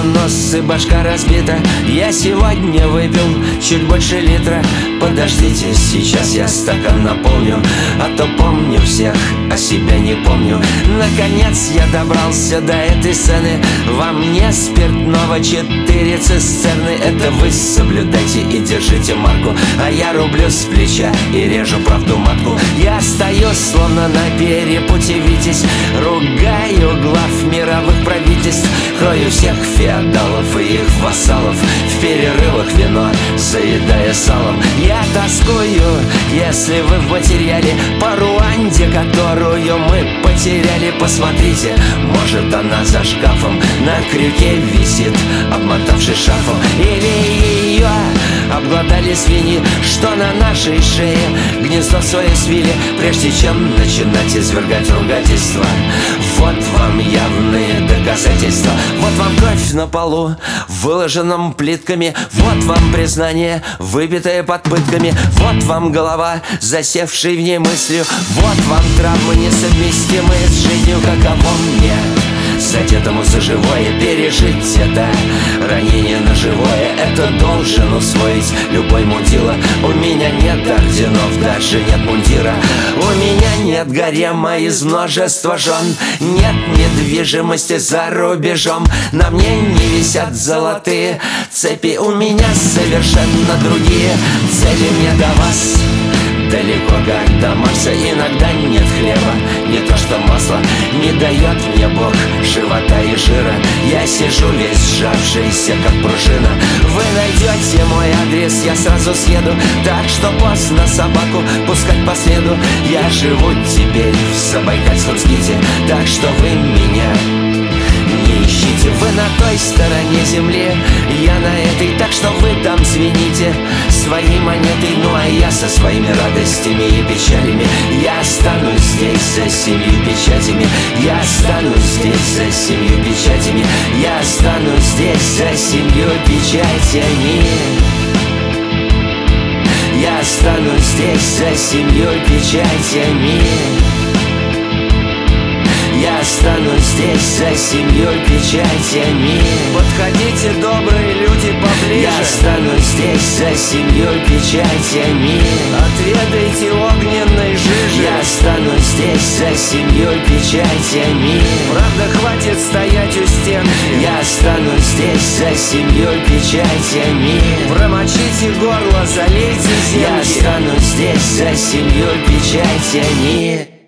нос и башка разбита. Я сегодня выпил чуть больше литра. Подождите, сейчас я стакан наполню, а то помню всех, а себя не помню. Наконец я добрался до этой сцены. Во мне спиртного 4 цистерны. Это вы соблюдайте и держите марку, а я рублю с плеча и режу правду матку. Я стою словно на перепуте Витязь, ругаю глав мировых правительств, крою всех феодалов и их вассалов, в перерывах вино заедая салом. Я тоскую, если вы в материале, по Руанде, которую мы потеряли. Посмотрите, может она за шкафом на крюке висит, обмотавшись шарфом. Или ее обглодали свиньи, что на нашей шее гнездо свое свили, прежде чем начинать извергать ругательства. Вот вам явные доказательства. Вот вам кровь на полу, выложенном плитками. Вот вам признание, выбитое под пытками. Вот вам голова, засевшей в ней мыслью. Вот вам травмы, несовместимые с жизнью. Каково мне, задетому за живое, пережить это ранение ножевое? Это должен усвоить любой мудила. У меня нет орденов, даже нет мундира. У меня нет гарема из множества жен. Нет недвижимости за рубежом. На мне не висят золотые цепи. У меня совершенно другие цели. Мне до вас далеко, как до Марса. Иногда нет хлеба, не то что масло. Не дает мне Бог живота и жира. Я сижу весь сжавшийся, как пружина. Вы найдете мой адрес, я сразу съеду. Так что поздно собаку пускать по следу. Я живу теперь в Забайкальском ските, так что вы меня не ищите. Вы на той стороне земли, я на этой, так что вы там звените своей монетой. Ну а я со своими радостями и печалями. Я останусь здесь за 7 печатями. Я останусь здесь за 7 печатями. Я останусь здесь за 7 печатями. Я останусь здесь за 7 печатями. Я останусь здесь за 7 печатями. Подходите, добрые люди, поближе. Я останусь здесь за 7 печатями. Отведайте огненной жижи. Я останусь здесь за 7 печатями. Правда, хватит стоять у стенки. Я останусь здесь за 7 печатями. Промочите горло, залейте зелье. Я останусь здесь за 7 печатями.